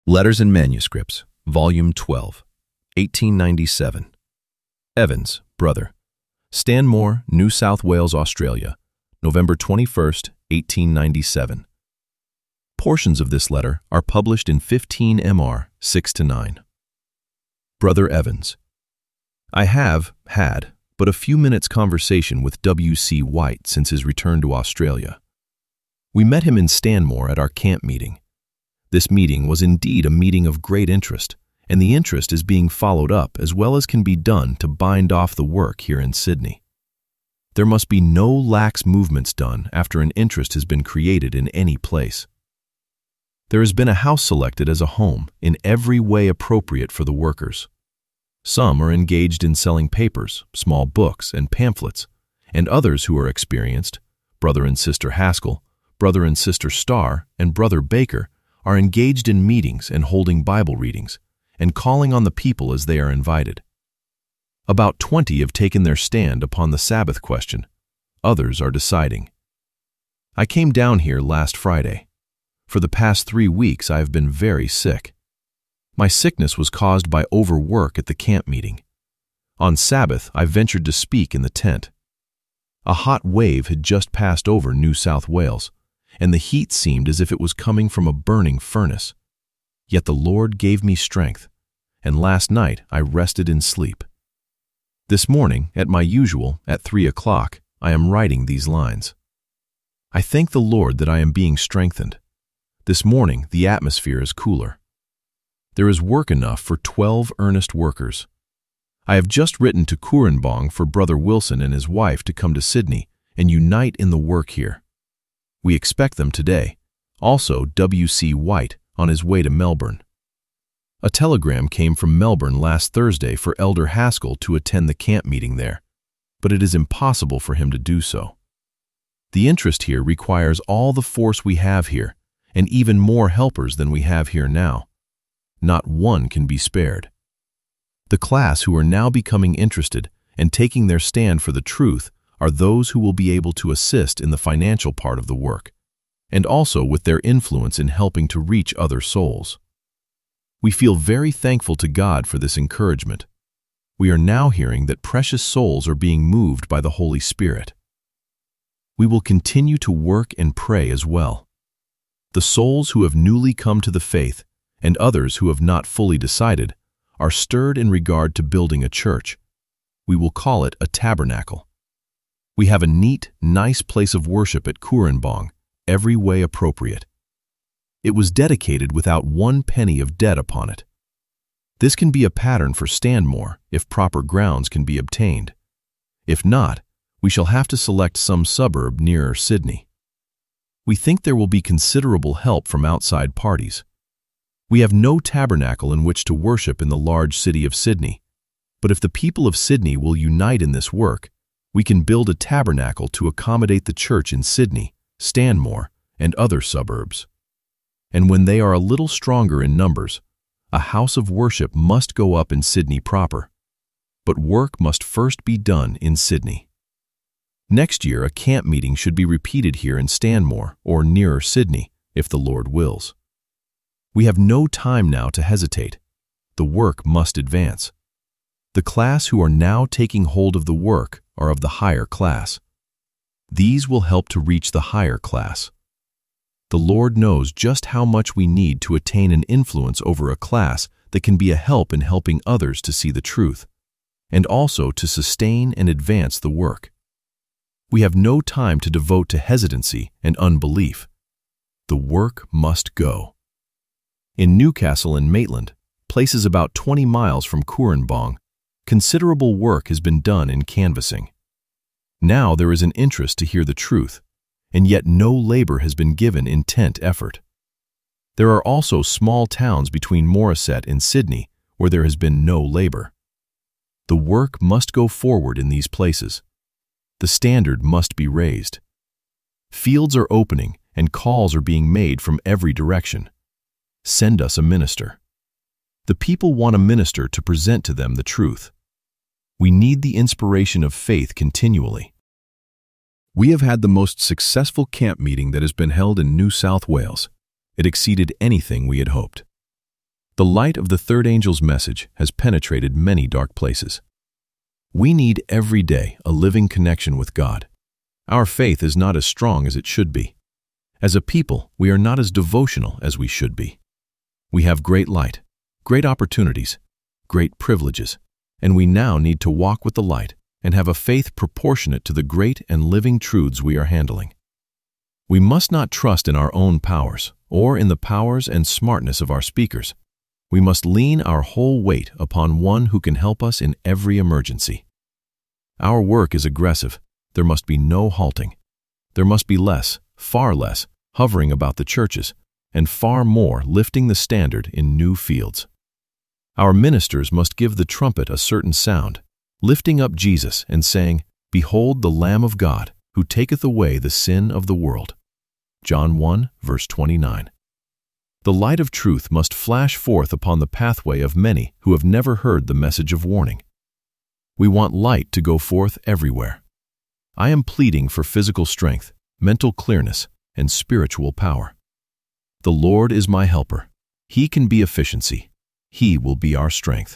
Letters and Manuscripts, Volume 12, 1897. Evans, brother. Stanmore, New South Wales, Australia, November 21st, 1897. Portions of this letter are published in 15 MR 6-9. Brother Evans, I have had but a few minutes' conversation with W.C. White since his return to Australia. We met him in Stanmore at our camp meeting. This meeting was indeed a meeting of great interest, and the interest is being followed up as well as can be done to bind off the work here in Sydney. There must be no lax movements done after an interest has been created in any place. There has been a house selected as a home in every way appropriate for the workers. Some are engaged in selling papers, small books, and pamphlets, and others who are experienced, Brother and Sister Haskell, Brother and Sister Starr, and Brother Baker, are engaged in meetings and holding Bible readings, and calling on the people as they are invited. About 20 have taken their stand upon the Sabbath question. Others are deciding. I came down here last Friday. For the past 3 weeks I have been very sick. My sickness was caused by overwork at the camp meeting. On Sabbath I ventured to speak in the tent. A hot wave had just passed over New South Wales, and the heat seemed as if it was coming from a burning furnace. Yet the Lord gave me strength, and last night I rested in sleep. This morning, at my usual, at 3 o'clock, I am writing these lines. I thank the Lord that I am being strengthened. This morning the atmosphere is cooler. There is work enough for 12 earnest workers. I have just written to Cooranbong for Brother Wilson and his wife to come to Sydney and unite in the work here. We expect them today, also W.C. White on his way to Melbourne. A telegram came from Melbourne last Thursday for Elder Haskell to attend the camp meeting there, but it is impossible for him to do so. The interest here requires all the force we have here, and even more helpers than we have here now. Not one can be spared. The class who are now becoming interested and taking their stand for the truth are those who will be able to assist in the financial part of the work, and also with their influence in helping to reach other souls. We feel very thankful to God for this encouragement. We are now hearing that precious souls are being moved by the Holy Spirit. We will continue to work and pray as well. The souls who have newly come to the faith, and others who have not fully decided, are stirred in regard to building a church. We will call it a tabernacle. We have a neat, nice place of worship at Cooranbong, every way appropriate. It was dedicated without 1 penny of debt upon it. This can be a pattern for Stanmore if proper grounds can be obtained. If not, we shall have to select some suburb nearer Sydney. We think there will be considerable help from outside parties. We have no tabernacle in which to worship in the large city of Sydney, but if the people of Sydney will unite in this work, we can build a tabernacle to accommodate the church in Sydney, Stanmore, and other suburbs. And when they are a little stronger in numbers, a house of worship must go up in Sydney proper. But work must first be done in Sydney. Next year a camp meeting should be repeated here in Stanmore or nearer Sydney, if the Lord wills. We have no time now to hesitate. The work must advance. The class who are now taking hold of the work are of the higher class. These will help to reach the higher class. The Lord knows just how much we need to attain an influence over a class that can be a help in helping others to see the truth, and also to sustain and advance the work. We have no time to devote to hesitancy and unbelief. The work must go. In Newcastle and Maitland, places about 20 miles from Cooranbong, considerable work has been done in canvassing. Now there is an interest to hear the truth, and yet no labor has been given in tent effort. There are also small towns between Morisset and Sydney where there has been no labor. The work must go forward in these places. The standard must be raised. Fields are opening and calls are being made from every direction. Send us a minister. The people want a minister to present to them the truth. We need the inspiration of faith continually. We have had the most successful camp meeting that has been held in New South Wales. It exceeded anything we had hoped. The light of the third angel's message has penetrated many dark places. We need every day a living connection with God. Our faith is not as strong as it should be. As a people, we are not as devotional as we should be. We have great light, great opportunities, great privileges, and we now need to walk with the light and have a faith proportionate to the great and living truths we are handling. We must not trust in our own powers or in the powers and smartness of our speakers. We must lean our whole weight upon one who can help us in every emergency. Our work is aggressive. There must be no halting. There must be less, far less, hovering about the churches, and far more lifting the standard in new fields. Our ministers must give the trumpet a certain sound, lifting up Jesus and saying, "Behold the Lamb of God, who taketh away the sin of the world." John 1, verse 29. The light of truth must flash forth upon the pathway of many who have never heard the message of warning. We want light to go forth everywhere. I am pleading for physical strength, mental clearness, and spiritual power. The Lord is my helper. He can be efficiency. He will be our strength.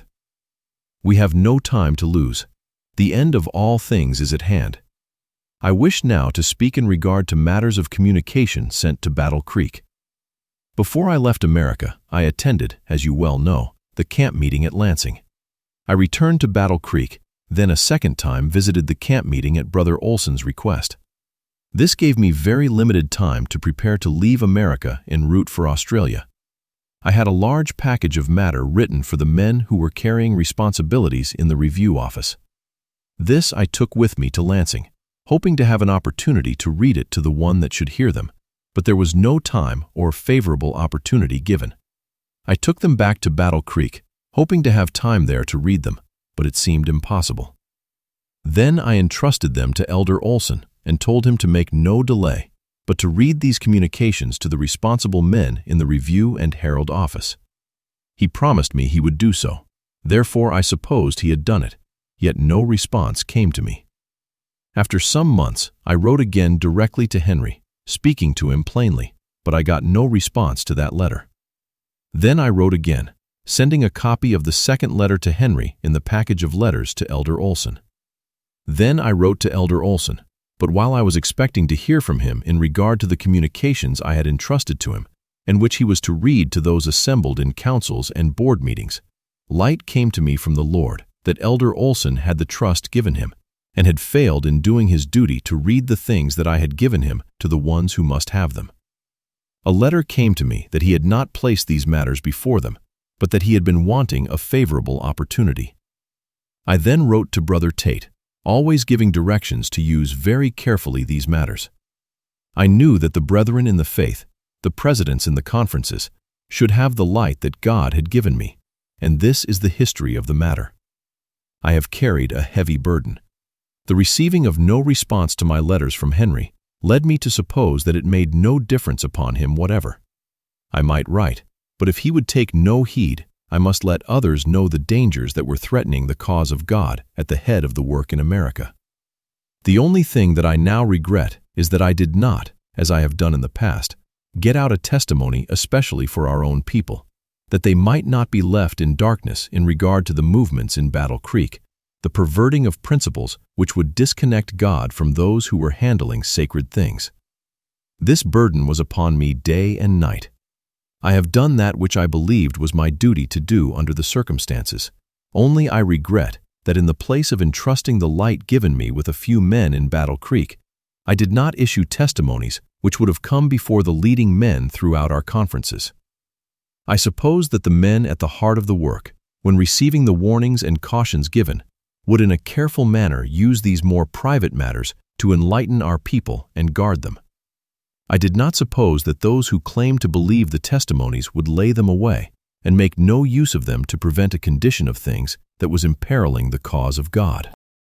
We have no time to lose. The end of all things is at hand. I wish now to speak in regard to matters of communication sent to Battle Creek. Before I left America, I attended, as you well know, the camp meeting at Lansing. I returned to Battle Creek, then a second time visited the camp meeting at Brother Olson's request. This gave me very limited time to prepare to leave America en route for Australia. I had a large package of matter written for the men who were carrying responsibilities in the review office. This I took with me to Lansing, hoping to have an opportunity to read it to the one that should hear them, but there was no time or favorable opportunity given. I took them back to Battle Creek, hoping to have time there to read them, but it seemed impossible. Then I entrusted them to Elder Olson and told him to make no delay, but to read these communications to the responsible men in the Review and Herald office. He promised me he would do so. Therefore I supposed he had done it, yet no response came to me. After some months, I wrote again directly to Henry, speaking to him plainly, but I got no response to that letter. Then I wrote again, sending a copy of the second letter to Henry in the package of letters to Elder Olson. Then I wrote to Elder Olson, but while I was expecting to hear from him in regard to the communications I had entrusted to him, and which he was to read to those assembled in councils and board meetings, light came to me from the Lord that Elder Olson had the trust given him, and had failed in doing his duty to read the things that I had given him to the ones who must have them. A letter came to me that he had not placed these matters before them, but that he had been wanting a favorable opportunity. I then wrote to Brother Tate, always giving directions to use very carefully these matters. I knew that the brethren in the faith, the presidents in the conferences, should have the light that God had given me, and this is the history of the matter. I have carried a heavy burden. The receiving of no response to my letters from Henry led me to suppose that it made no difference upon him whatever. I might write, but if he would take no heed, I must let others know the dangers that were threatening the cause of God at the head of the work in America. The only thing that I now regret is that I did not, as I have done in the past, get out a testimony especially for our own people, that they might not be left in darkness in regard to the movements in Battle Creek, the perverting of principles which would disconnect God from those who were handling sacred things. This burden was upon me day and night. I have done that which I believed was my duty to do under the circumstances. Only I regret that in the place of entrusting the light given me with a few men in Battle Creek, I did not issue testimonies which would have come before the leading men throughout our conferences. I suppose that the men at the heart of the work, when receiving the warnings and cautions given, would in a careful manner use these more private matters to enlighten our people and guard them. I did not suppose that those who claimed to believe the testimonies would lay them away and make no use of them to prevent a condition of things that was imperiling the cause of God.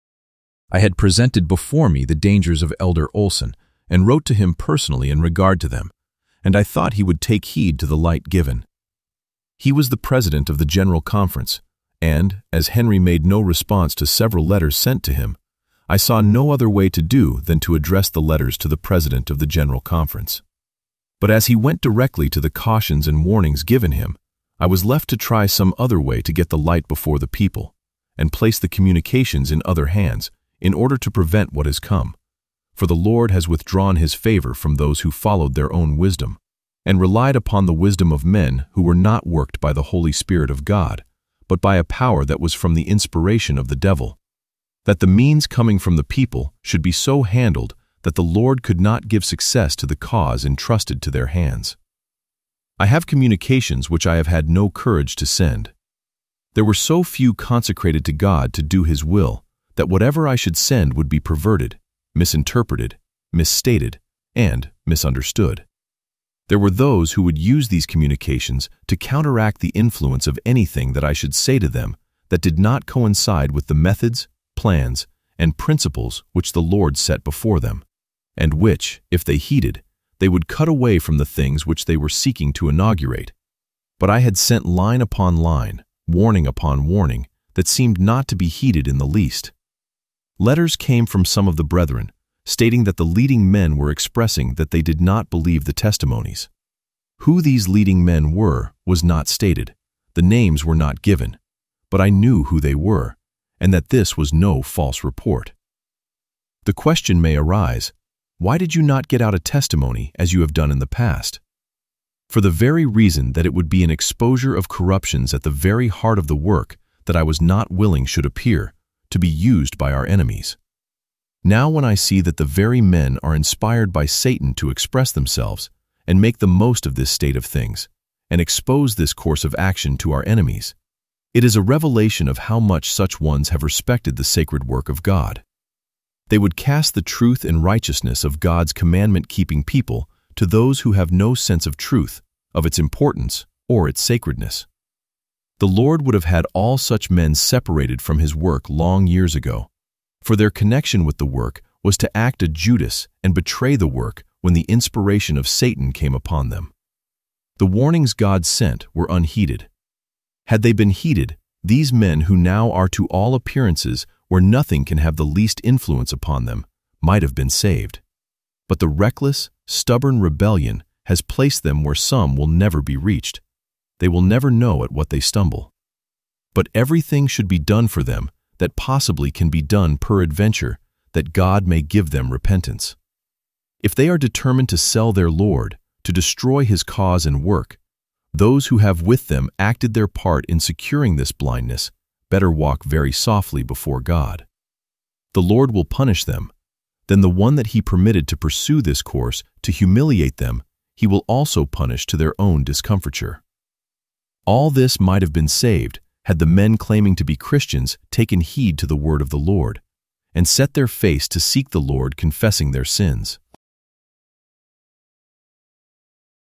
I had presented before me the dangers of Elder Olson and wrote to him personally in regard to them, and I thought he would take heed to the light given. He was the president of the General Conference, and, as Henry made no response to several letters sent to him, I saw no other way to do than to address the letters to the president of the General Conference. But as he went directly to the cautions and warnings given him, I was left to try some other way to get the light before the people, and place the communications in other hands in order to prevent what has come. For the Lord has withdrawn his favor from those who followed their own wisdom, and relied upon the wisdom of men who were not worked by the Holy Spirit of God, but by a power that was from the inspiration of the devil, that the means coming from the people should be so handled that the Lord could not give success to the cause entrusted to their hands. I have communications which I have had no courage to send. There were so few consecrated to God to do his will that whatever I should send would be perverted, misinterpreted, misstated, and misunderstood. There were those who would use these communications to counteract the influence of anything that I should say to them that did not coincide with the methods, plans, and principles which the Lord set before them, and which, if they heeded, they would cut away from the things which they were seeking to inaugurate. But I had sent line upon line, warning upon warning, that seemed not to be heeded in the least. Letters came from some of the brethren, stating that the leading men were expressing that they did not believe the testimonies. Who these leading men were was not stated, the names were not given, but I knew who they were, and that this was no false report. The question may arise, why did you not get out a testimony as you have done in the past? For the very reason that it would be an exposure of corruptions at the very heart of the work that I was not willing should appear, to be used by our enemies. Now when I see that the very men are inspired by Satan to express themselves and make the most of this state of things, and expose this course of action to our enemies, it is a revelation of how much such ones have respected the sacred work of God. They would cast the truth and righteousness of God's commandment-keeping people to those who have no sense of truth, of its importance, or its sacredness. The Lord would have had all such men separated from his work long years ago, for their connection with the work was to act a Judas and betray the work when the inspiration of Satan came upon them. The warnings God sent were unheeded. Had they been heeded, these men who now are to all appearances where nothing can have the least influence upon them, might have been saved. But the reckless, stubborn rebellion has placed them where some will never be reached. They will never know at what they stumble. But everything should be done for them that possibly can be done peradventure, that God may give them repentance. If they are determined to sell their Lord, to destroy his cause and work, those who have with them acted their part in securing this blindness better walk very softly before God. The Lord will punish them. Then the one that he permitted to pursue this course to humiliate them, he will also punish to their own discomfiture. All this might have been saved had the men claiming to be Christians taken heed to the word of the Lord, and set their face to seek the Lord confessing their sins.